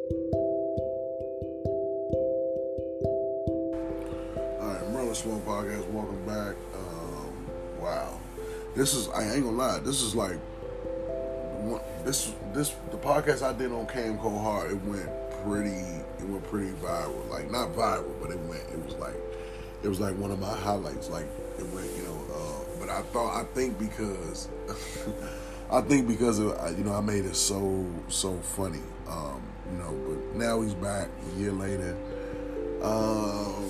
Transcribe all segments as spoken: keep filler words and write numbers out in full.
Smoke Podcast, welcome back. Um, wow, this is, I ain't gonna lie, this is like this this the podcast I did on Cam Cold Hard. It went pretty, it went pretty viral. Like not viral, but it went. It was like it was like one of my highlights. Like it went, you know. Uh, but I thought, I think because I think because of, you know, I made it so so funny. Um, you know, but now he's back a year later. Um.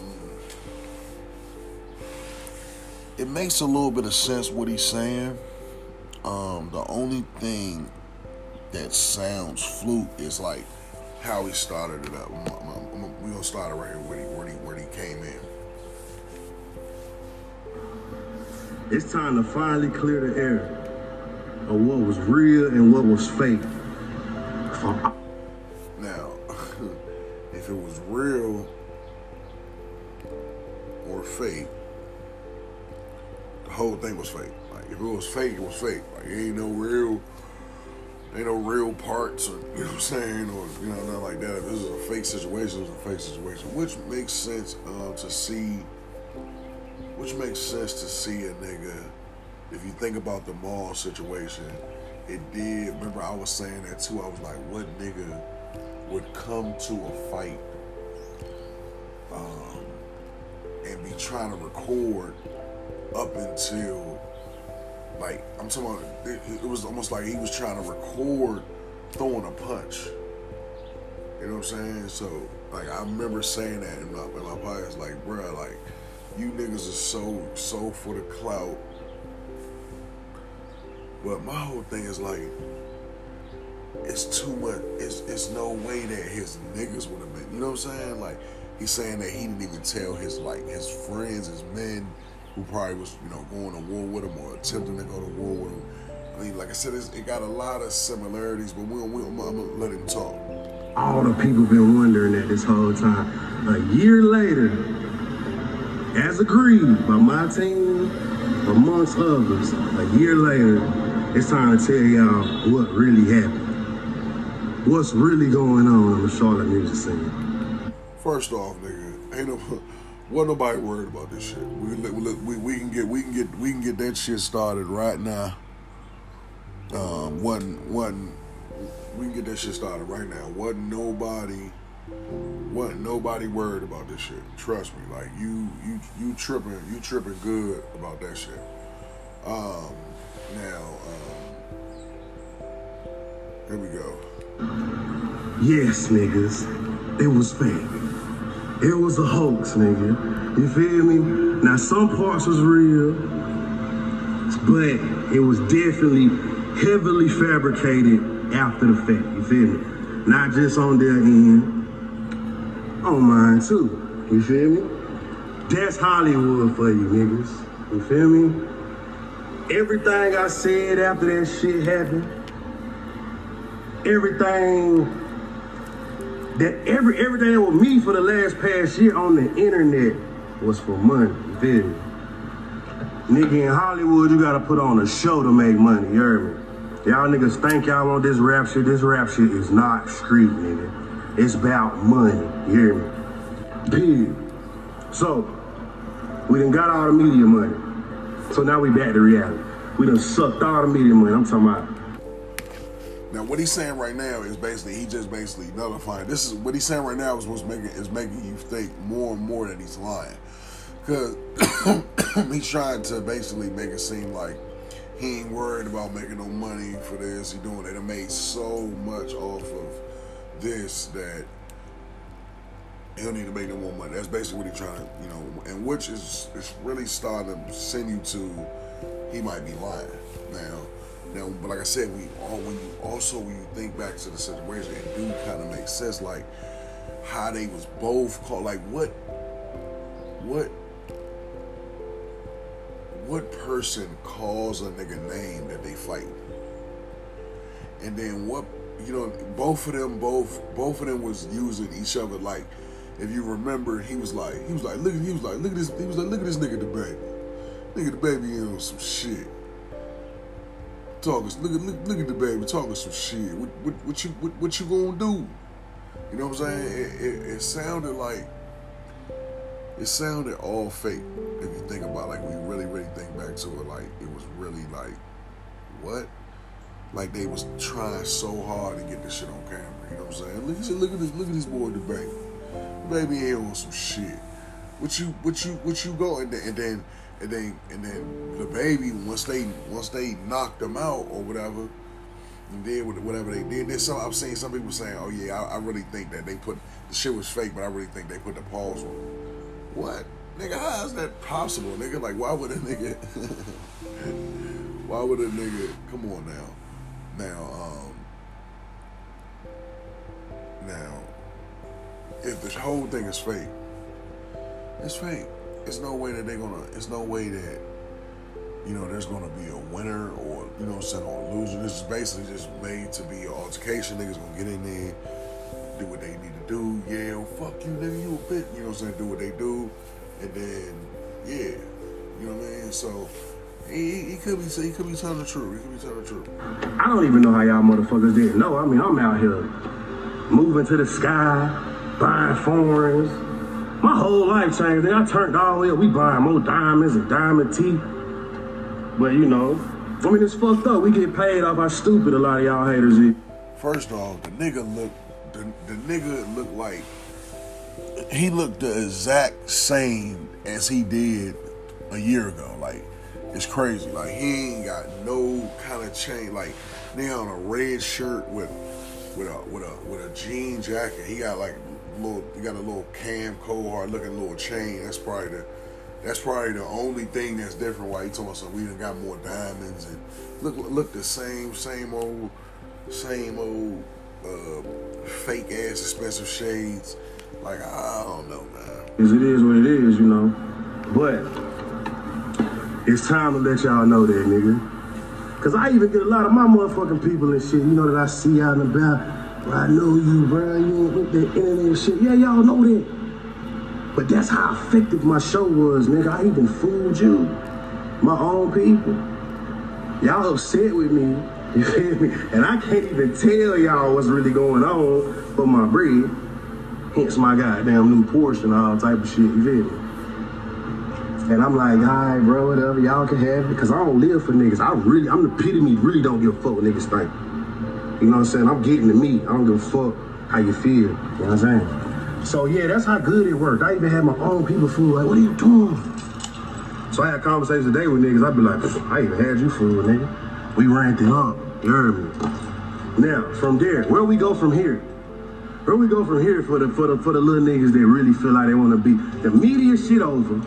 It makes a little bit of sense what he's saying. Um, the only thing that sounds flute is like how he started it up. I'm, I'm, I'm, we're gonna start it right here where he, where he, where he came in. It's time to finally clear the air of what was real and what was fake. Now, if it was real or fake, the whole thing was fake. Like if it was fake, it was fake. Like ain't no real, ain't no real parts, or you know what I'm saying, or you know nothing like that. If this is a fake situation, it's a fake situation, which makes sense uh, to see. Which makes sense to see a nigga. If you think about the mall situation, it did. Remember, I was saying that too. I was like, what nigga would come to a fight um, and be trying to record up until, like, I'm talking about, it, it was almost like he was trying to record throwing a punch. You know what I'm saying? So, like, I remember saying that in my, in my podcast, like, bruh, like, you niggas are so, so for the clout. But my whole thing is like, it's too much, it's, it's no way that his niggas would have been, you know what I'm saying? Like, he's saying that he didn't even tell his, like, his friends, his men, who probably was, you know, going to war with him or attempting to go to war with him. I mean, like I said, it's, it got a lot of similarities, but we, we, I'm, I'm gonna let him talk. All the people been wondering that this whole time. A year later, as agreed by my team, amongst others, a year later, it's time to tell y'all what really happened. What's really going on in the Charlotte music scene. First off, nigga, ain't no... Wasn't nobody worried about this shit. We, we, we can get we can get we can get that shit started right now. Um, wasn't wasn't we can get that shit started right now. Wasn't nobody wasn't nobody worried about this shit. Trust me, like you you you tripping you tripping good about that shit. Um, now um, here we go. Yes, niggas, it was fake. It was a hoax, nigga. You feel me? Now, some parts was real, but it was definitely heavily fabricated after the fact. You feel me? Not just on their end, on mine too. You feel me? That's Hollywood for you, niggas. You feel me? Everything I said after that shit happened, everything... That every everything that was me for the last past year on the internet was for money. You feel me? Nigga, in Hollywood, you gotta put on a show to make money. You heard me? Y'all niggas think y'all want this rap shit. This rap shit is not street, nigga. It's about money. You hear me? Period. So, we done got all the media money. So now we back to reality. We done sucked all the media money. I'm talking about. Now, what he's saying right now is basically, he just basically nullifying. This is what he's saying right now is what's making is making you think more and more that he's lying, because he's trying to basically make it seem like he ain't worried about making no money for this. He doing it. It made so much off of this that he don't need to make no more money. That's basically what he's trying to, you know, and which is is really starting to send you to he might be lying now. Now, but like I said, we all when you also when you think back to the situation, it do kind of make sense, like how they was both called. Like what, what, what person calls a nigga name that they fight, and then what, you know, both of them, both both of them was using each other. Like if you remember, he was like, he was like, look, he was like, look at this, he was like, look at this nigga the baby, nigga the baby in on some shit. Talking, look at look, look at the baby talking some shit. What what what you what, what you gonna do? You know what I'm saying? It, it, it sounded like, it sounded all fake. If you think about it, like, we really, really think back to it, like, it was really like, what? Like they was trying so hard to get this shit on camera. You know what I'm saying? Look, look at this, look at this boy debate. Baby here on some shit. What you, what you, what you go and then, and then, and then, and then the baby once they, once they knocked them out or whatever, and did whatever they did. There's some I've seen some people saying, "Oh yeah, I, I really think that they put the shit was fake, but I really think they put the pause on it." What, nigga? How is that possible, nigga? Like, why would a nigga? Why would a nigga? Come on now. Now, um, now, if this whole thing is fake, it's fake. There's no way that they're gonna, it's no way that, you know, there's gonna be a winner or, you know what I'm saying, or a loser. This is basically just made to be an altercation. Niggas gonna get in there, do what they need to do. Yeah, well, fuck you, nigga, you a bit, you know what I'm saying, do what they do. And then, yeah, you know what I mean? So, He, he could be he could be telling the truth. He could be telling the truth. I don't even know how y'all motherfuckers didn't know. I mean, I'm out here moving to the sky, buying foreigns. My whole life changed. I turned all the way up. We buying more diamonds and diamond teeth. But you know, I mean, it's fucked up. We get paid off how stupid a lot of y'all haters is. First off, the nigga look the, the nigga looked like he looked the exact same as he did a year ago. Like, it's crazy. Like, he ain't got no kind of change. Like, nigga on a red shirt with with a with a with a jean jacket. He got like little. He got a little Cam Cohart looking little chain. That's probably the that's probably the only thing that's different. Why he told us so we done got more diamonds and look look the same same old same old uh, fake ass expensive shades. Like, I don't know, man. Cause it is what it is, you know. But it's time to let y'all know that, nigga. Cause I even get a lot of my motherfucking people and shit, you know, that I see out and about. Well, I know you, bro, you ain't with that internet and shit. Yeah, y'all know that. But that's how effective my show was, nigga. I even fooled you, my own people. Y'all upset with me, you feel me? And I can't even tell y'all what's really going on for my bread. Hence my goddamn new Porsche and all type of shit, you feel me? And I'm like, all right, bro, whatever, y'all can have it. Because I don't live for niggas. I really, I'm the epitome, really don't give a fuck what niggas think. You know what I'm saying? I'm getting to me. I don't give a fuck how you feel. You know what I'm saying? So, yeah, that's how good it worked. I even had my own people fool. Like, what are you doing? So I had conversations today with niggas. I'd be like, I even had you fool, nigga. We ranked it up. You heard me? Now, from there, where we go from here? Where we go from here for the, for the, for the little niggas that really feel like they want to be? The media shit over.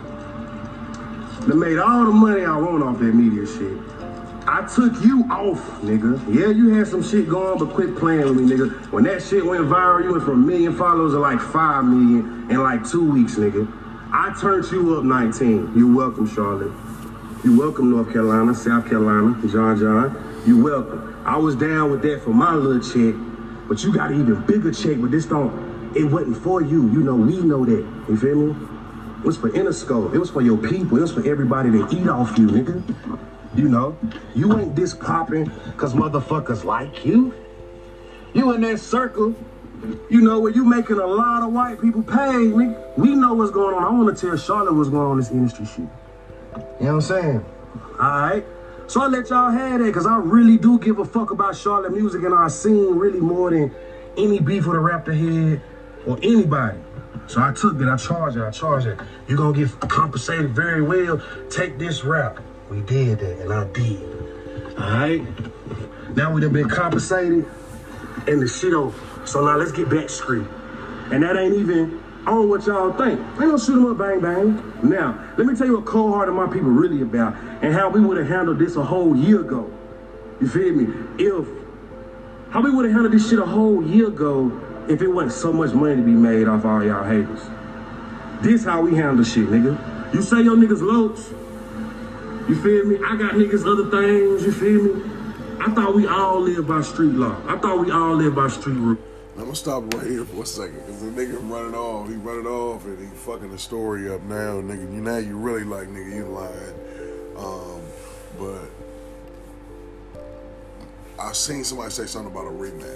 They made all the money I want off that media shit. I took you off, nigga. Yeah, you had some shit going, but quit playing with me, nigga. When that shit went viral, you went from a million followers to like five million in like two weeks, nigga. I turned you up nineteen. You're welcome, Charlotte. You're welcome, North Carolina, South Carolina, John John. You're welcome. I was down with that for my little check, but you got an even bigger check, but this don't, it wasn't for you. You know, we know that. You feel me? It was for Interscope. It was for your people. It was for everybody to eat off you, nigga. You know, you ain't this popping because motherfuckers like you. You in that circle, you know, where you making a lot of white people pay, nigga. We know what's going on. I want to tell Charlotte what's going on in this industry shit. You know what I'm saying? All right. So I let y'all have that because I really do give a fuck about Charlotte music and our scene really more than any beef with a rapper head or anybody. So I took it, I charged it, I charged it. You're gonna get compensated very well. Take this rap. We did that, and I did. All right? Now we done been compensated, and the shit over. So now let's get back straight. And that ain't even on what y'all think. Ain't gonna shoot them up, bang, bang. Now, let me tell you what cold heart of my people really about, and how we would have handled this a whole year ago. You feel me? If, how we would have handled this shit a whole year ago if it wasn't so much money to be made off all y'all haters. This how we handle shit, nigga. You say your niggas loads, you feel me? I got niggas other things, you feel me? I thought we all live by street law. I thought we all live by street rules. I'm gonna stop right here for a second, because the nigga running off, he running off and he fucking the story up now, nigga. You now you really like, nigga, you lying. Um, but I seen somebody say something about a rematch.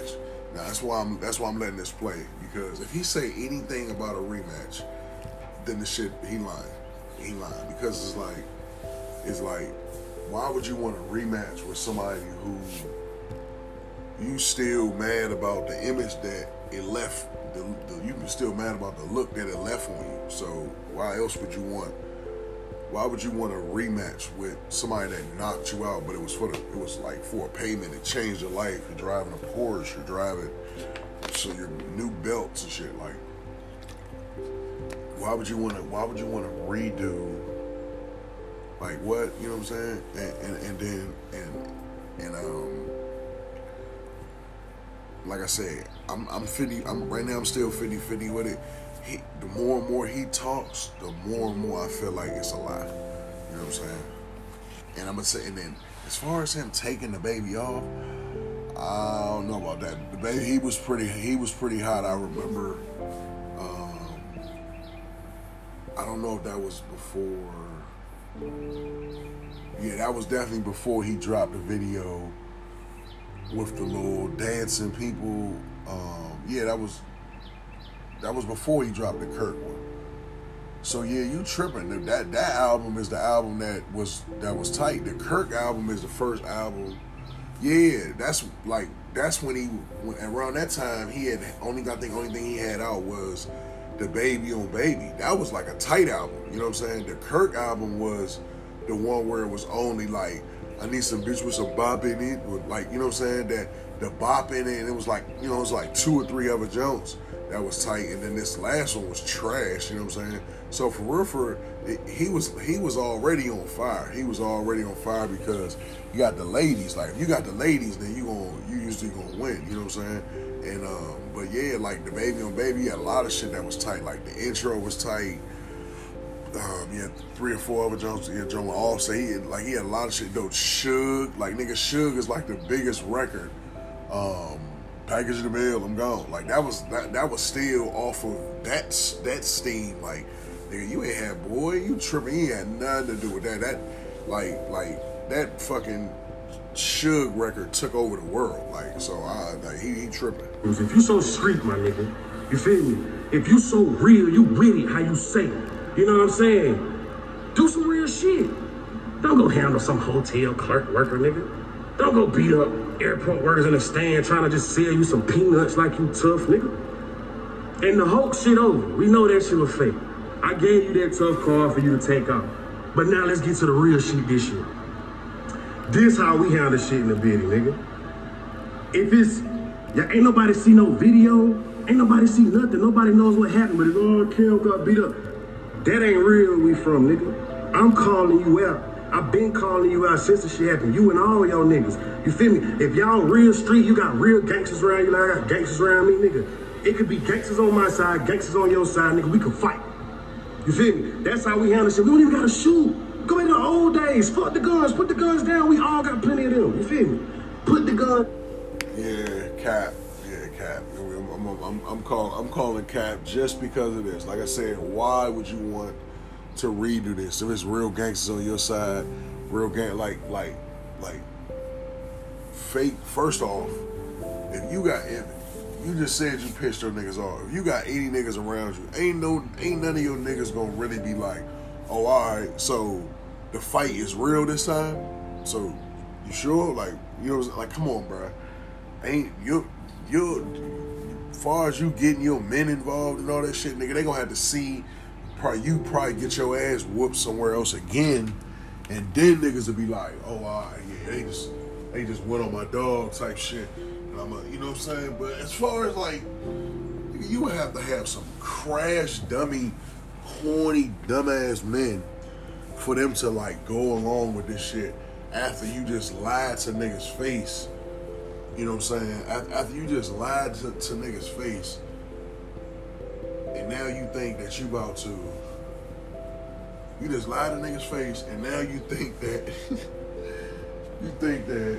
Now that's why I'm that's why I'm letting this play, because if he say anything about a rematch, then the shit he lying. He lying because it's like it's like why would you want a rematch with somebody who you still mad about the image that it left? The, the, you still mad about the look that it left on you. So why else would you want? Why would you want a rematch with somebody that knocked you out, but it was for the, it was like for a payment, it changed your life. You're driving a Porsche, you're driving so your new belts and shit. Like, why would you want to? Why would you want to redo? Like what? You know what I'm saying? And and, and then and and um, like I said, I'm I'm fifty. I'm right now. I'm still fifty-fifty with it. He, the more and more he talks, the more and more I feel like it's a lie. You know what I'm saying? And I'm gonna say, and then as far as him taking the baby off, I don't know about that. The baby, he was pretty. He was pretty hot. I remember. Um, I don't know if that was before. Yeah, that was definitely before he dropped the video with the little dancing people. Um, yeah, that was. That was before he dropped the Kirk one. So yeah, you tripping. That that album is the album that was that was tight. The Kirk album is the first album. Yeah, that's like that's when he when, around that time he had only I think only thing he had out was the Baby on Baby. That was like a tight album. You know what I'm saying? The Kirk album was the one where it was only like I need some bitch with some bop in it, with like you know what I'm saying, that the bop in it, and it was like you know it was like two or three other Jones. That was tight, and then this last one was trash. You know what I'm saying? So for real, for it, he was he was already on fire. He was already on fire because you got the ladies. Like if you got the ladies, then you gonna you usually gonna win. You know what I'm saying? And um, but yeah, like the Baby on Baby, he had a lot of shit that was tight. Like the intro was tight. Um, he had three or four other Jones. He had John Offset. He had, like he had a lot of shit. Though Suge, like nigga, Suge is like the biggest record. Um, Package the mail, I'm gone. Like that was that, that was still off of that that steam. Like nigga, you ain't had boy, you tripping. He had nothing to do with that. That like like that fucking Suge record took over the world. Like so, I like he, he tripping. If you so street, my nigga, you feel me? If you so real, you with it, how you say it. You know what I'm saying? Do some real shit. Don't go handle some hotel clerk worker, nigga. Don't go beat up airport workers in the stand trying to just sell you some peanuts like you tough, nigga. And the Hulk shit over. We know that shit was fake. I gave you that tough card for you to take off. But now let's get to the real shit this year. This how we handle shit in the video, nigga. If it's, yeah, ain't nobody see no video, ain't nobody see nothing, nobody knows what happened, but it's, oh, Kim got beat up. That ain't real where we from, nigga. I'm calling you out. I've been calling you out since the shit happened. You and all y'all niggas. You feel me? If y'all real street, you got real gangsters around you like I got gangsters around me, nigga. It could be gangsters on my side, gangsters on your side, nigga. We can fight. You feel me? That's how we handle shit. We don't even gotta shoot. Go back to the old days. Fuck the guns. Put the guns down. We all got plenty of them. You feel me? Put the gun. Yeah, cap. Yeah, cap. I'm, I'm, I'm, I'm, call, I'm calling cap just because of this. Like I said, why would you want to redo this if it's real gangsters on your side? Real gang, like, like, like, fake. First off, if you got, if you just said you pissed your niggas off, if you got eighty niggas around you, ain't no, ain't none of your niggas gonna really be like, oh, all right, so the fight is real this time. So you sure? Like, you know, like, come on, bro. Ain't you, you, as far as you getting your men involved and all that shit, nigga, they gonna have to see. Probably you probably get your ass whooped somewhere else again, and then niggas will be like, oh, all right, yeah, they just they just went on my dog type shit. And I'm a, you know what I'm saying? But as far as like, you would have to have some crash dummy, horny dumbass men for them to like go along with this shit after you just lied to niggas' face. You know what I'm saying? After you just lied to, to niggas' face. And now you think that you about to, you just lie to niggas' face, and now you think that, you think that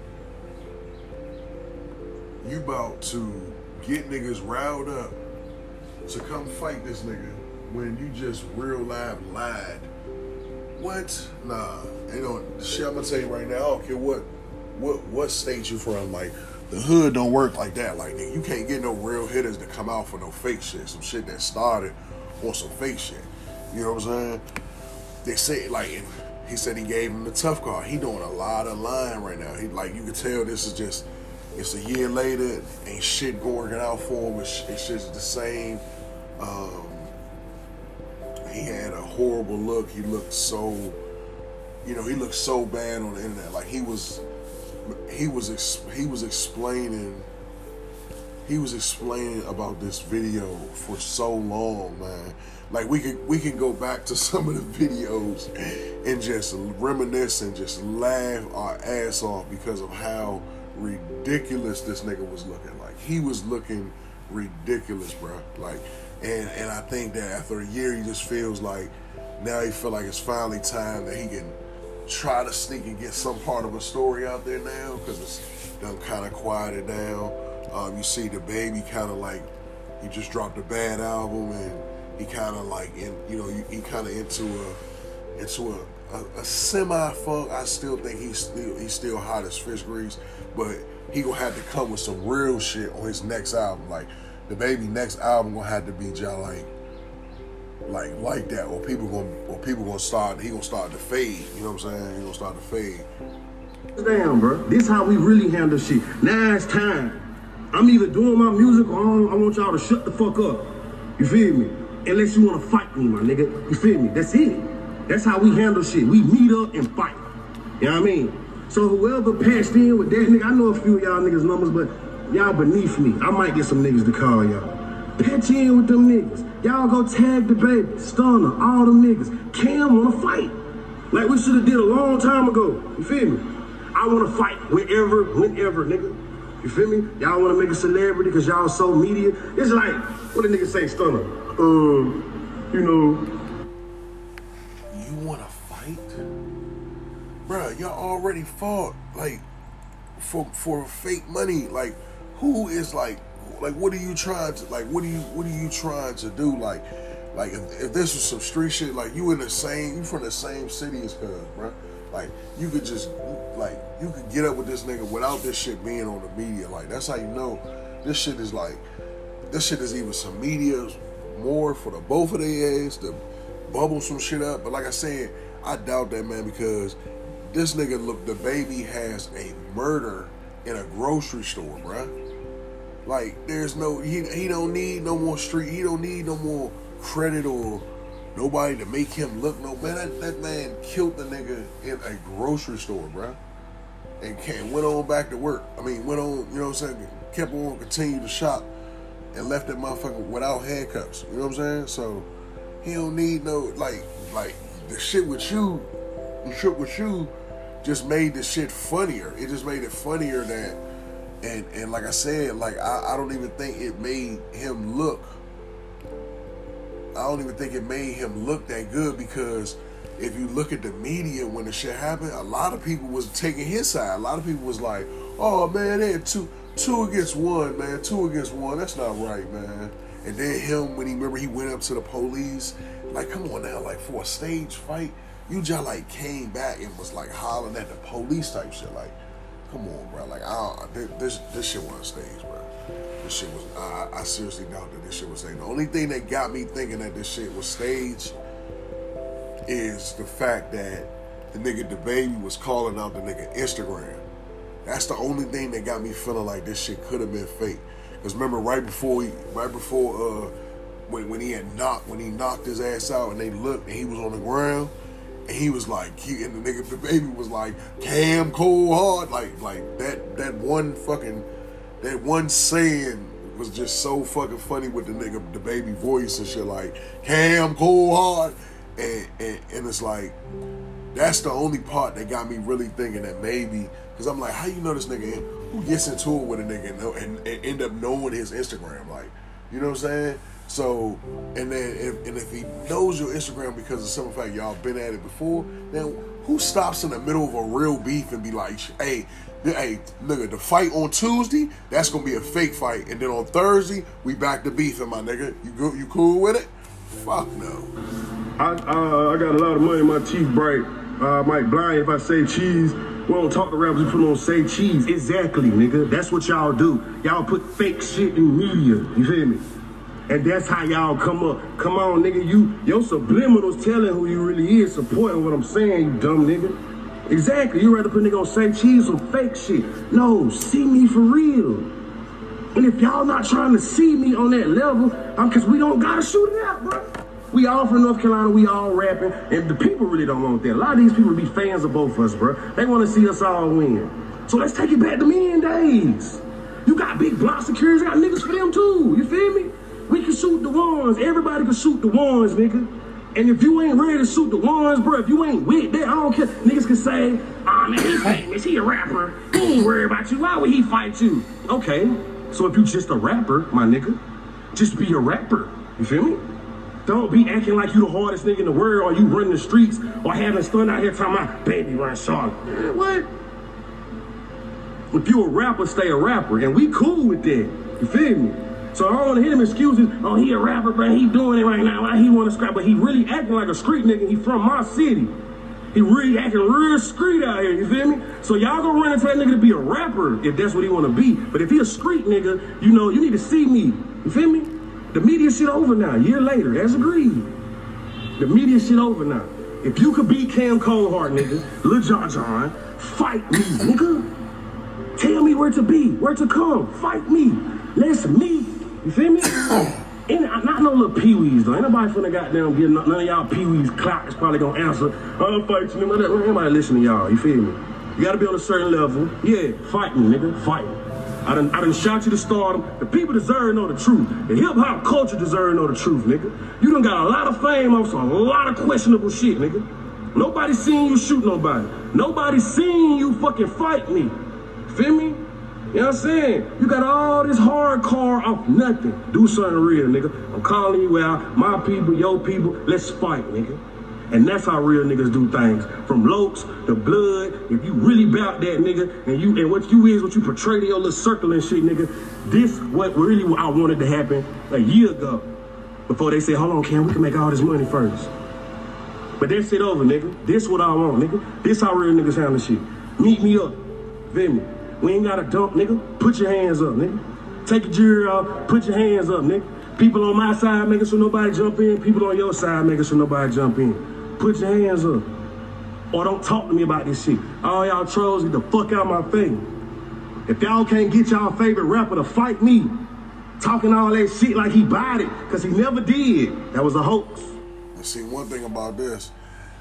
you about to get niggas riled up to come fight this nigga when you just real live lied. What? Nah, ain't no shit. I'm gonna tell you right now. I don't care what, what, what state you from. Like, the hood don't work like that. Like, nigga, you can't get no real hitters to come out for no fake shit. Some shit that started on some fake shit. You know what I'm saying? They say, like, and he said he gave him the tough card. He doing a lot of lying right now. He, like, you can tell this is just, it's a year later, ain't shit going out for him. It's, it's just the same. Um, he had a horrible look. He looked so, you know, he looked so bad on the internet. Like, he was, he was, ex, he was explaining, he was explaining about this video for so long, man. Like, we could we can go back to some of the videos and just reminisce and just laugh our ass off because of how ridiculous this nigga was looking. Like, he was looking ridiculous, bro. Like, and and I think that after a year, he just feels like now he feel like it's finally time that he can try to sneak and get some part of a story out there now, because it's done kind of quieted down. Um, you see the baby kind of like, he just dropped a bad album, and he kind of like, in, you know, he kind of into a into a, a, a semi-funk. I still think he's still he's still hot as fish grease, but he gonna have to come with some real shit on his next album. Like, the baby next album gonna have to be just like like like that, or people gonna or people gonna start. He gonna start to fade. You know what I'm saying? He gonna start to fade. Damn, bro. This how we really handle shit. Now it's time. I'm either doing my music or I want y'all to shut the fuck up. You feel me? Unless you want to fight me, my nigga. You feel me? That's it. That's how we handle shit. We meet up and fight. You know what I mean? So whoever passed in with that nigga, I know a few of y'all niggas' numbers, but y'all beneath me. I might get some niggas to call y'all. Patch in with them niggas. Y'all go tag the baby, Stunner, all them niggas. Cam wanna fight. Like we should have did a long time ago. You feel me? I wanna fight whenever, whenever, nigga. You feel me? Y'all wanna make a celebrity because y'all so media. It's like, what the nigga say, Stunner? Um, you know. You wanna fight? Bruh, y'all already fought, like, for for fake money. Like, who is like, like, what are you trying to, like, what are you, what are you trying to do? Like, like if, if this was some street shit, like, you in the same, you from the same city as cuz, bruh. Like, you could just, like, you could get up with this nigga without this shit being on the media. Like, that's how you know this shit is like, this shit is even some media more for the both of their ass to bubble some shit up. But like I said, I doubt that, man, because this nigga, look, the baby has a murder in a grocery store, bruh. Like, there's no, he, he don't need no more street, he don't need no more credit or nobody to make him look no, man, that, that man killed the nigga in a grocery store, bruh. And came, went on back to work. I mean, went on, you know what I'm saying, kept on, continued to shop, and left that motherfucker without handcuffs. You know what I'm saying? So, he don't need no, like, like, the shit with you, the shit with you just made the shit funnier. It just made it funnier that, and, and like I said, like, I, I don't even think it made him look, I don't even think it made him look that good, because if you look at the media when the shit happened, a lot of people was taking his side. A lot of people was like, oh man, they had two, two against one, man, two against one. That's not right, man. And then him, when he, remember he went up to the police, like, come on now, like, for a stage fight, you just like came back and was like hollering at the police type shit. Like, come on, bro. Like, I don't, this this shit wasn't staged, bro. This shit was, I, I seriously doubt that this shit was staged. The only thing that got me thinking that this shit was staged is the fact that the nigga DaBaby was calling out the nigga Instagram. That's the only thing that got me feeling like this shit could have been fake. Cause remember, right before he, right before uh, when when he had knocked, when he knocked his ass out, and they looked, and he was on the ground, and he was like, he, and the nigga DaBaby was like, Cam cold hard, like like that that one fucking that one saying was just so fucking funny with the nigga DaBaby voice and shit, like Cam cold hard. And, and, and it's like, that's the only part that got me really thinking that maybe, because I'm like, how you know this nigga, who gets into it with a nigga and, know, and, and end up knowing his Instagram? Like, you know what I'm saying? So, and then, if, and if he knows your Instagram because of some fact y'all been at it before, then who stops in the middle of a real beef and be like, hey, hey, nigga, the fight on Tuesday, that's going to be a fake fight. And then on Thursday, we back to beefing, my nigga. You go, you cool with it? Fuck no. I, uh, I got a lot of money, my teeth bright. I uh, might blind if I say cheese. We don't talk to rappers, we put on say cheese. Exactly, nigga. That's what y'all do. Y'all put fake shit in media. You feel me? And that's how y'all come up. Come on, nigga. You, your subliminals telling who you really is, supporting what I'm saying, you dumb nigga. Exactly. You rather put nigga on say cheese or fake shit. No, see me for real. And if y'all not trying to see me on that level, I'm cause we don't gotta shoot it out, bro. We all from North Carolina, we all rapping, and the people really don't want that. A lot of these people be fans of both of us, bro. They want to see us all win. So let's take it back to men days. You got big block securities, got niggas for them too. You feel me? We can shoot the ones. Everybody can shoot the ones, nigga. And if you ain't ready to shoot the ones, bro, if you ain't with that, I don't care. Niggas can say, ah, oh, man, he's famous, he a rapper. He ain't worried about you. Why would he fight you? Okay, so if you just a rapper, my nigga, just be a rapper. You feel me? Don't be acting like you the hardest nigga in the world, or you running the streets, or having stun out here talking about baby run Charlotte. What? If you a rapper, stay a rapper, and we cool with that. You feel me? So I don't want to hear them excuses. Oh, he a rapper, but he doing it right now. Why he want to scrap? But he really acting like a street nigga. He from my city. He really acting real street out here. You feel me? So y'all gonna run into that nigga to be a rapper if that's what he want to be. But if he a street nigga, you know, you need to see me. You feel me? The media shit over now, a year later, as agreed. The media shit over now. If you could beat Cam Coldheart, nigga, Lil Jon Jon, fight me, nigga. Tell me where to be, where to come, fight me. Let's meet. You feel me? And not no little peewees though. Ain't nobody finna goddamn get none of y'all peewees clock is probably gonna answer. I'll fight you, nigga. Ain't nobody listen to y'all, you feel me? You gotta be on a certain level. Yeah, fight me, nigga, fight me. I done, I done shot you to stardom. The people deserve to know the truth. The hip-hop culture deserve to know the truth, nigga. You done got a lot of fame off some, a lot of questionable shit, nigga. Nobody seen you shoot nobody. Nobody seen you fucking fight me. Feel me? You know what I'm saying? You got all this hardcore off nothing. Do something real, nigga. I'm calling you out. My people, your people, let's fight, nigga. And that's how real niggas do things. From looks to blood, if you really bout that, nigga, and you and what you is, what you portray to your little circle and shit, nigga, this what really I wanted to happen a year ago. Before they say, hold on, Cam, we can make all this money first. But that shit over, nigga. This what I want, nigga. This how real niggas handle shit. Meet me up. Feel me? We ain't got to dump, nigga. Put your hands up, nigga. Take your jury off. Put your hands up, nigga. People on my side making sure nobody jump in. People on your side making sure nobody jump in. Put your hands up. Or don't talk to me about this shit. All y'all trolls get the fuck out my face. If y'all can't get y'all favorite rapper to fight me, talking all that shit like he bought it, because he never did. That was a hoax. And see, one thing about this,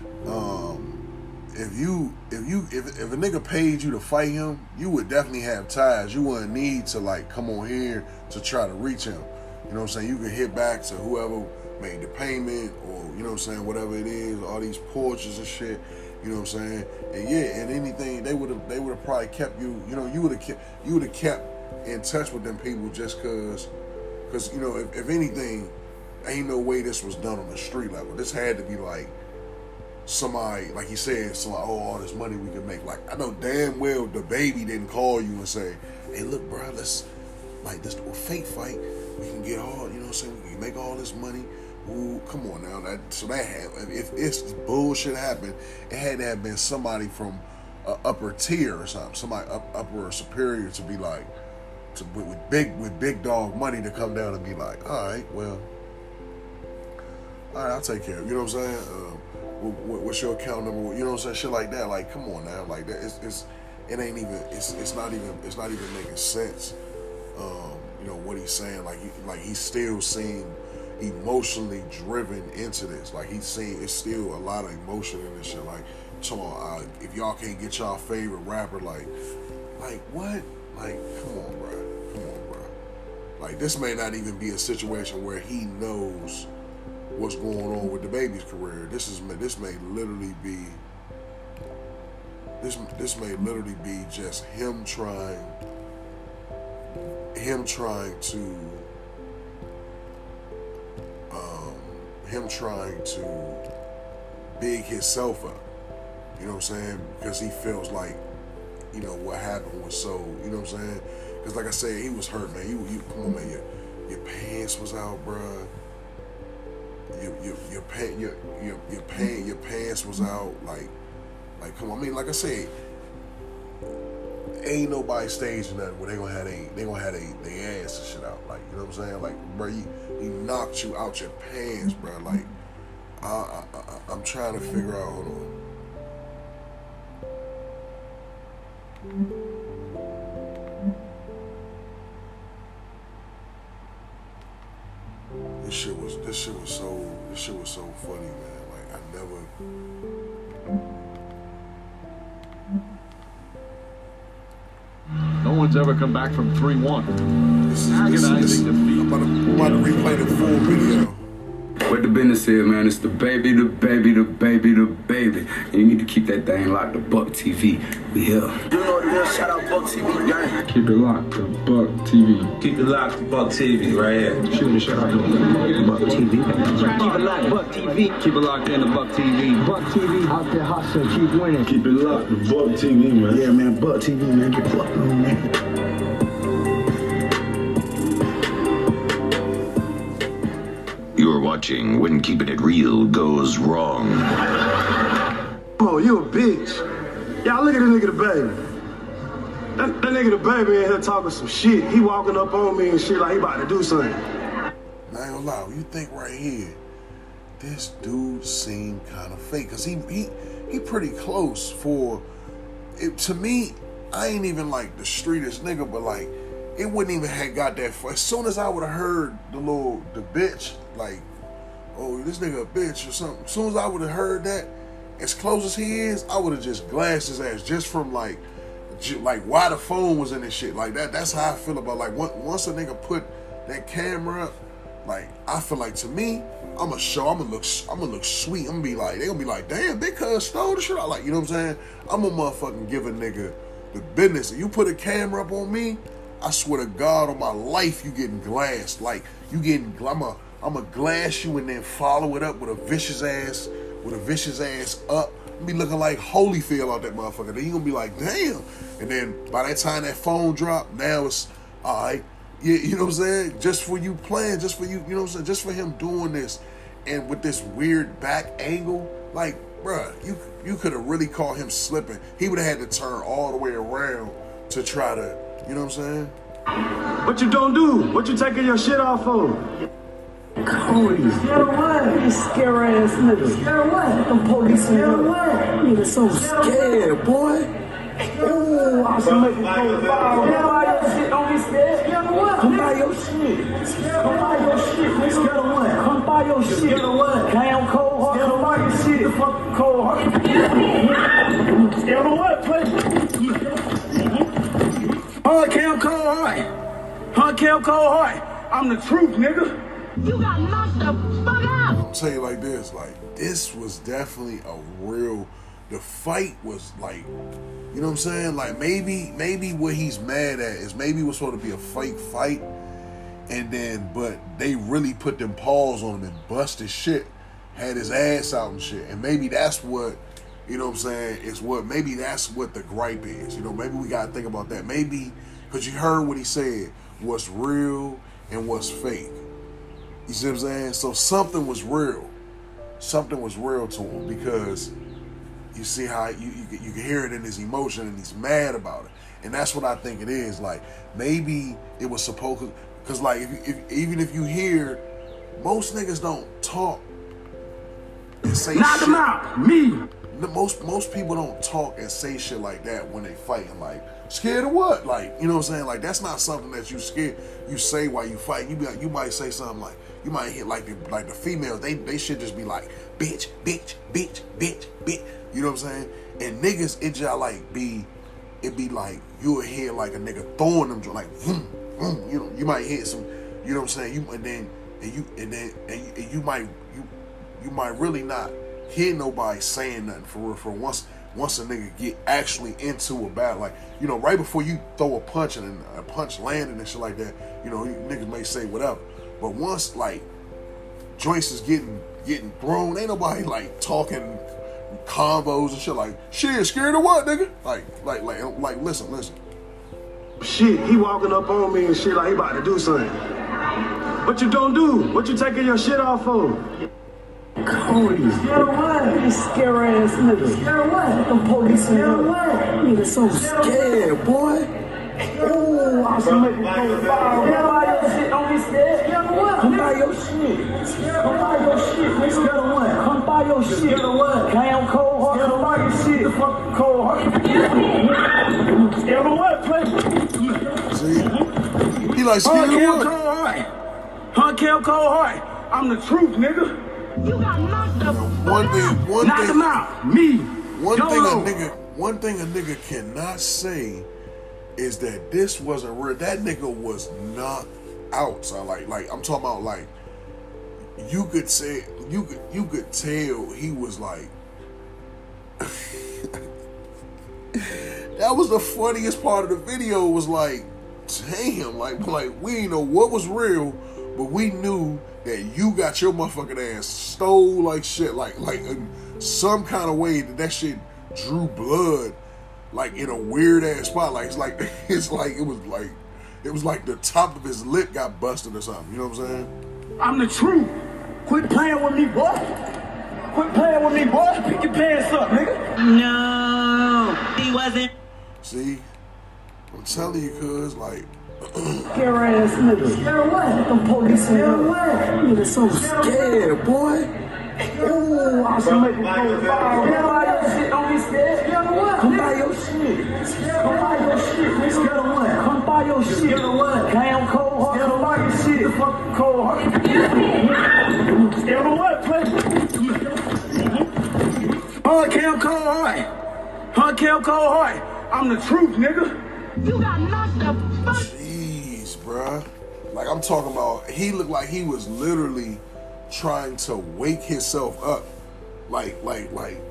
um, if you, if you, if, if a nigga paid you to fight him, you would definitely have ties. You wouldn't need to like come on here to try to reach him. You know what I'm saying? You can hit back to whoever made the payment, or you know what I'm saying, whatever it is, all these porches and shit, you know what I'm saying? And yeah, and anything, they would have they would have probably kept you, you know, you would have kept you would have kept in touch with them people just cause cause you know, if, if anything, ain't no way this was done on the street level. This had to be like somebody, like he said, so like, oh, all this money we can make. Like I know damn well the baby didn't call you and say, hey look bro, let's like this a fake fight, we can get all, you know what I'm saying, we can make all this money. Ooh, come on now. That, so that had, if this bullshit happened, it had to have been somebody from uh, upper tier or something, somebody up, upper or superior to be like, to, with, with big with big dog money to come down and be like, all right, well, all right, I'll take care of it. You know what I'm saying? Uh, what, what's your account number? You know what I'm saying? Shit like that. Like, come on now. Like that. It's, it's it ain't even. It's it's not even. It's not even making sense. Um, you know what he's saying? Like he, like he's still seeing. Emotionally driven into this, like he's saying, it's still a lot of emotion in this shit. Like, come on, uh, if y'all can't get y'all favorite rapper, like, like what? Like, come on, bro, come on, bro. Like, this may not even be a situation where he knows what's going on with the baby's career. This is this may literally be this this may literally be just him trying, him trying to. him trying to big himself up, you know what I'm saying? Because he feels like, you know, what happened was so, you know what I'm saying? Because like I said, he was hurt, man. You, you come on, man. Your, your pants was out, bruh. Your, your, your, your, your, your, pant, your pants was out. Like, like, come on. I mean, like I said, ain't nobody staging nothing where they gonna have they they gonna have they, they ass and shit out. Like, you know what I'm saying? Like, bro, he, he knocked you out your pants, bro. Like, I, I, I, I'm trying to figure out. Hold on. This shit was this shit was so this shit was so funny, man. Like, I never. No one's ever come back from three one. This is, Agonizing defeat. I'm about, to, I'm about to replay the full video. What the business is, man, it's the baby, the baby, the baby, the baby. And you need to keep that thing locked to Buck T V. We here. You know what it is? Shout out Buck T V, gang. Keep it locked to Buck T V. Keep it locked to Buck T V, right here. Shoot it, shout out to Buck T V. Keep it locked, Buck T V. Keep it locked in to Buck T V. Buck T V out there hustling, keep winning. Keep it locked to Buck T V, man. Yeah, man, Buck T V, man. Get fucked on, man. You're watching When Keeping It Real Goes Wrong. Oh, you a bitch. Y'all look at this nigga the baby. That, that nigga the baby in here talking some shit. He walking up on me and shit like he about to do something. Now, I ain't gonna lie, you think right here, this dude seemed kind of fake. Cause he he he pretty close for it. To me, I ain't even like the streetest nigga, but like it wouldn't even have got that far. As soon as I would have heard the little the bitch, like, oh, this nigga a bitch or something. As soon as I would have heard that, as close as he is, I would have just glassed his ass just from like, like why the phone was in this shit. Like that. That's how I feel about like once a nigga put that camera up, like I feel like to me, I'ma show, I'ma look, I'ma look sweet. I'm gonna be like, they gonna be like, damn, big cuz stole the shit out. Like, you know what I'm saying? I'm gonna motherfucking give a nigga the business. If you put a camera up on me, I swear to God on my life, you getting glassed. Like, you getting, I'm a, I'm a glass you and then follow it up with a vicious ass, with a vicious ass up. Be looking like Holyfield out that motherfucker. Then you gonna be like, damn. And then by that time that phone drop, now it's, all right. Yeah, you know what I'm saying? Just for you playing, just for you, you know what I'm saying? Just for him doing this and with this weird back angle, like, bruh, you, you could have really caught him slipping. He would have had to turn all the way around to try to, you know what I'm saying? What you don't do? What you taking your shit off for? Cody, scared of what? You scare ass nigga. Scared of what? Them police scared of what? Nigga so scared, boy. Ooh, I should make you go fire. Come buy your shit, don't be scared. Scared of what? Come buy your shit. Come buy your shit, nigga. Scared of what? Come buy your shit. Scared of what? Cam cold heart. Scared of buy your shit. The fucking cold heart. Scared of what, play? Huh, Cam cold heart. Huh, Cam cold heart. I'm the truth, nigga. You got knocked the fuck out. I'll tell you like this, like, this was definitely a real, the fight was like, you know what I'm saying? Like, maybe, maybe what he's mad at is maybe it was supposed to be a fake fight, and then, but they really put them paws on him and bust his shit, had his ass out and shit, and maybe that's what, you know what I'm saying, is what, maybe that's what the gripe is, you know, maybe we gotta think about that, maybe, because you heard what he said, what's real and what's fake. You see what I'm saying? So something was real. Something was real to him because you see how you, you, you can hear it in his emotion and he's mad about it. And that's what I think it is. Like, maybe it was supposed to, because like, if, if, even if you hear, most niggas don't talk and say Knock shit. him out, me. Most, most people don't talk and say shit like that when they fighting. Like, scared of what? Like, you know what I'm saying? Like, that's not something that you scared, you say while you fight. You be like, you might say something like, you might hit like the, like the females, they, they should just be like, bitch, bitch, bitch, bitch, bitch. You know what I'm saying? And niggas, it just like be, it be like, you'll hear like a nigga throwing them, like, vroom, vroom, you know, you might hit some, you know what I'm saying? You, and then, and you, and then, and you, and you might, you, you might really not hear nobody saying nothing for real, for once, once a nigga get actually into a battle. Like, you know, right before you throw a punch and a punch landing and shit like that, you know, niggas may say whatever. But once, like, joints is getting getting thrown, ain't nobody, like, talking combos and shit like, shit, scared of what, nigga? Like, like, like, like, listen, listen. Shit, he walking up on me and shit like he about to do something. What you don't do? What you taking your shit off for? Cody. Scared of what? You scary ass nigga. Scared of what? Them police scared of what? Nigga so scared, boy. Ooh, I should make you go fire. Come buy your shit, don't be scared. Scared of what? Come buy your shit. Come buy your shit. Nigga, scared of what? Come buy your shit. Scared of what? Cam Cold Heart. Scared of buy your shit. The fuck Cold Heart. Scared of what, play? See? He like scared of what? Cold Heart. Huh, Cam Cold Heart. I'm the truth, nigga. You got knocked the One thing, one Knock thing, him out. Me. one Dolo. thing a nigga, one thing a nigga cannot say is that this wasn't real. That nigga was knocked out. So like, like I'm talking about like, you could say, you could, you could tell he was like. That was the funniest part of the video. Was like, damn, like, like we didn't know what was real, but we knew that you got your motherfucking ass stole like shit, like, like in some kind of way that that shit drew blood, like in a weird ass spot. Like it's like it's like it was like it was like the top of his lip got busted or something. You know what I'm saying? I'm the truth. Quit playing with me, boy. Quit playing with me, boy. Pick your pants up, nigga. No, he wasn't. See, I'm telling you, cuz like. Scary ass nigga. Scared of what? Them police scared of what? Nigga so scared, boy. Ooh, I should make you go fire. Come buy your shit, don't be scared. Scared of what? Come buy your shit. Come buy your shit. Nigga, scared of what? Come buy your shit. Scared of what? Cam Cold Heart. Scared of buy your shit. The fuck Cold Heart. Scared of what, play? Huh, Cam Cold Heart. Huh, Cam Cold Heart. I'm the truth, nigga. You got knocked the fuck. Jeez, bruh. Like I'm talking about, he looked like he was literally trying to wake himself up. Like, like, like.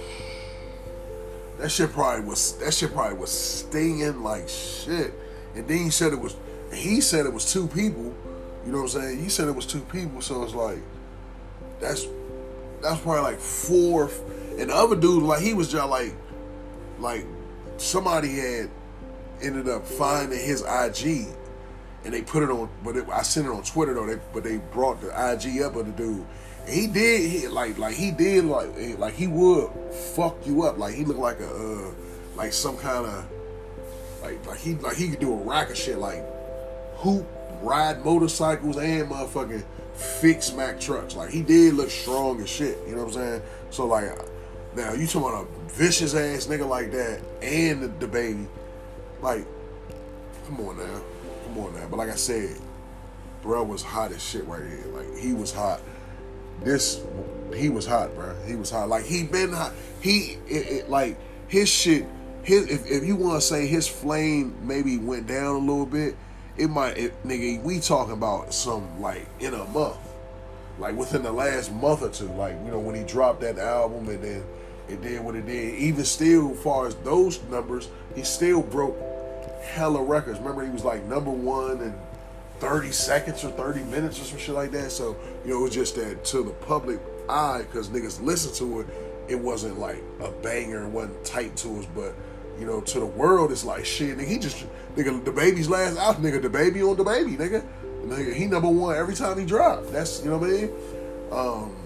That shit probably was. That shit probably was stinging like shit. And then he said it was. He said it was two people. You know what I'm saying? He said it was two people. So it's like, that's that's probably like four. And the other dude, like he was just like, like somebody had ended up finding his I G, and they put it on. But it, I sent it on Twitter though. They, but they brought the I G up of the dude. And he did he, like like he did like like he would fuck you up. Like he looked like a uh, like some kind of like like he like he could do a rack of shit like hoop, ride motorcycles, and motherfucking fix Mack trucks. Like he did look strong as shit. You know what I'm saying? So like now you talking about a vicious ass nigga like that and the, the baby. Like, come on now. Come on now. But like I said, bro was hot as shit right here. Like, he was hot. This, he was hot, bro. He was hot. Like, he been hot. He, it, it, like, his shit, his, if, if you want to say his flame maybe went down a little bit, it might, it, nigga, we talking about some, like, in a month. Like, within the last month or two. Like, you know, when he dropped that album and then it did what it did. Even still, as far as those numbers, he still broke hella records. Remember, he was like number one in thirty seconds or thirty minutes or some shit like that. So, you know, it was just that to the public eye, because niggas listened to it, it wasn't like a banger, it wasn't tight to us. But, you know, to the world, it's like, shit, nigga, he just, nigga, the baby's last out, nigga, the baby on the baby, nigga. Nigga, he number one every time he dropped. That's, you know what I mean? Um,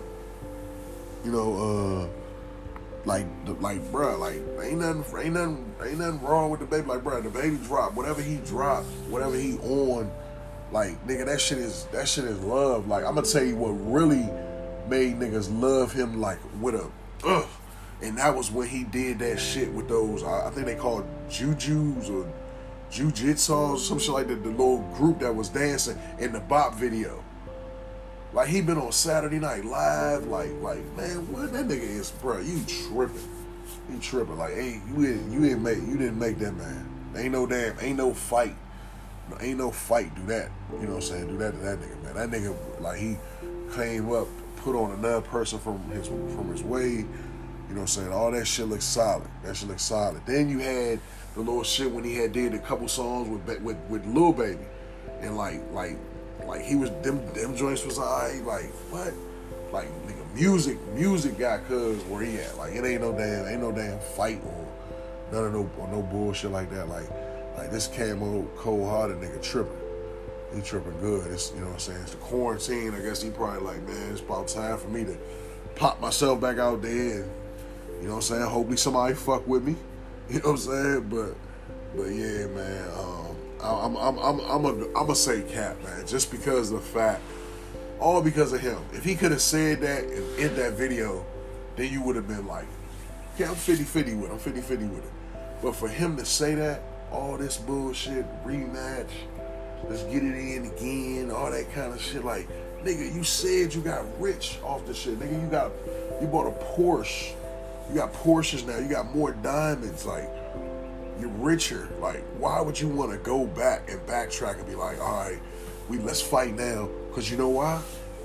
you know, uh, Like, like, bruh, like, ain't nothing, ain't nothing, ain't nothing wrong with the baby. Like, bruh, the baby drop, whatever he dropped, whatever he on, like, nigga, that shit is, that shit is love. Like, I'm gonna tell you what really made niggas love him, like, with a, ugh, and that was when he did that shit with those, I, I think they called Jujus or Jujitsu or some shit like that, the little group that was dancing in the Bop video. Like, he been on Saturday Night Live, like, like, man, what that nigga is, bro? You tripping? You tripping? Like, hey, you didn't, you didn't make, you didn't make that, man. Ain't no damn, ain't no fight, ain't no fight. Do that, you know what I'm saying? Do that to that nigga, man. That nigga, like, he came up, put on another person from his, from his way. You know what I'm saying? All that shit looks solid. That shit looks solid. Then you had the little shit when he had did a couple songs with with with Lil Baby, and like, like. Like, he was, them them joints was alright, like, what? Like, nigga, music, music got cuz where he at. Like, it ain't no damn, ain't no damn fight or none of no, or no bullshit like that. Like, like this Camo cold-hearted nigga tripping. He tripping good. It's, you know what I'm saying? It's the quarantine. I guess he probably like, man, it's about time for me to pop myself back out there and, you know what I'm saying, hopefully somebody fuck with me. You know what I'm saying? But but yeah, man, um, I, I'm I'm I'm I'm a I'm gonna say Cap, man, just because of the fact, all because of him. If he could have said that in, in that video, then you would have been like, yeah, I'm fifty-fifty with it. I'm fifty-fifty with it. But for him to say that, all this bullshit, rematch, let's get it in again, all that kind of shit, like, nigga, you said you got rich off the shit. Nigga, you got, you bought a Porsche. You got Porsches now. You got more diamonds. Like, you're richer. Like, why would you want to go back and backtrack and be like, all right, we let's fight now? Because you know why?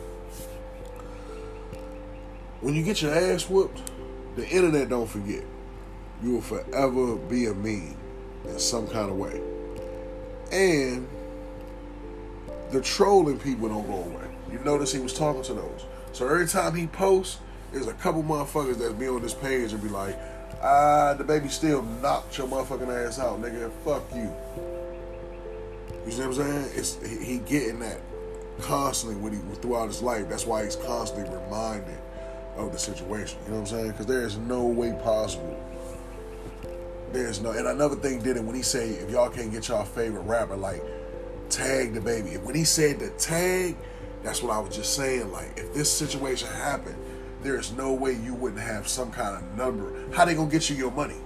When you get your ass whooped, the internet don't forget. You will forever be a meme in some kind of way. And the trolling people don't go away. You notice he was talking to those. So every time he posts, there's a couple motherfuckers that be on this page and be like, ah, the baby still knocked your motherfucking ass out, nigga. Fuck you. You see what I'm saying? It's he, he getting that constantly when he throughout his life. That's why he's constantly reminded of the situation. You know what I'm saying? Because there is no way possible. There's no, and another thing did it when he said, if y'all can't get y'all favorite rapper, like, tag the baby. When he said the tag, that's what I was just saying. Like, if this situation happened, there is no way you wouldn't have some kind of number. How they gonna get you your money?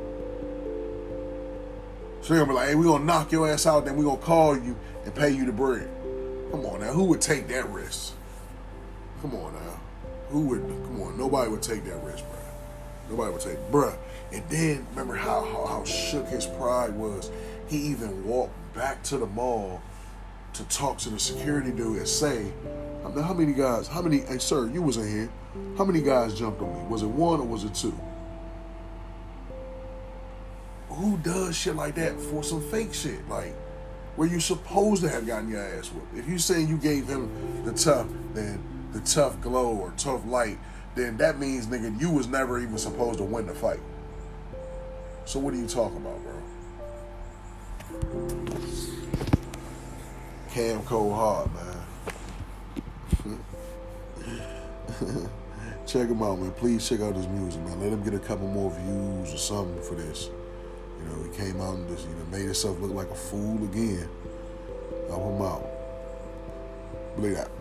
So they're gonna be like, hey, we gonna knock your ass out, then we gonna call you and pay you the bread. Come on now, who would take that risk? Come on now. Who would, come on, nobody would take that risk, bruh. Nobody would take, bruh. And then, remember how, how, how shook his pride was. He even walked back to the mall to talk to the security dude and say, how many guys, how many, hey sir, you was in here. How many guys jumped on me? Was it one or was it two? Who does shit like that for some fake shit? Like, where you supposed to have gotten your ass whooped. If you say you gave him the tough, then the tough glow or tough light, then that means, nigga, you was never even supposed to win the fight. So what are you talking about, bro? Cam Cold Hard, man. Check him out, man. Please check out his music, man. Let him get a couple more views or something for this. You know, he came out and just, you know, made himself look like a fool again. Help him out. Believe that.